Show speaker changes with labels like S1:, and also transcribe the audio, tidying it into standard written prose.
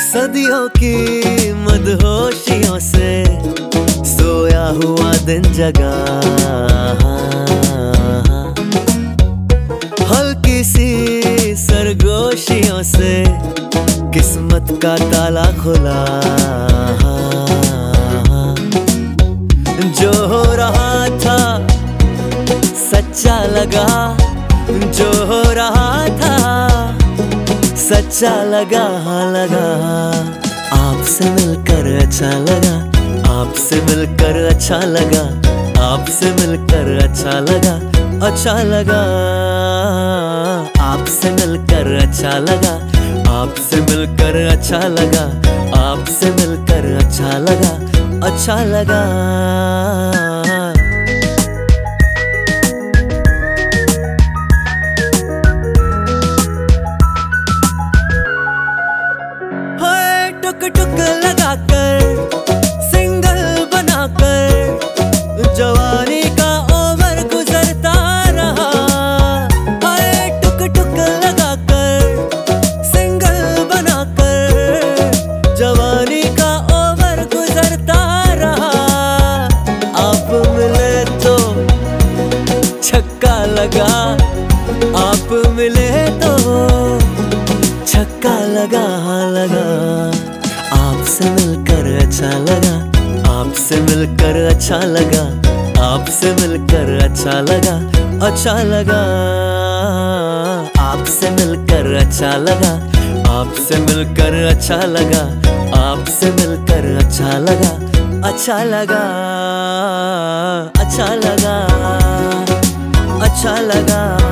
S1: सदियों की मदहोशियों से सोया हुआ दिन जगा, हल्की सी सरगोशियों से किस्मत का ताला खुला। जो हो रहा था सच्चा लगा, जो हो रहा था सच्चा लगा। आपसे मिलकर अच्छा लगा, आपसे मिलकर अच्छा लगा, आपसे मिलकर अच्छा लगा, अच्छा लगा। आपसे मिलकर अच्छा लगा, आपसे मिलकर अच्छा लगा, आपसे मिलकर अच्छा लगा, अच्छा लगा। टुक टुक लगाकर सिंगल बनाकर जवानी का ओवर गुजरता रहा। हाय टुक टुक लगाकर सिंगल बनाकर जवानी का ओवर गुजरता रहा। आप मिले तो छक्का लगा, आप मिले तो छक्का लगा। आपसे मिलकर अच्छा लगा, आपसे मिलकर अच्छा लगा, आपसे मिलकर अच्छा लगा, अच्छा लगा। आपसे मिलकर अच्छा लगा, आपसे मिलकर अच्छा लगा, आपसे मिलकर अच्छा लगा, अच्छा लगा, अच्छा लगा, अच्छा लगा।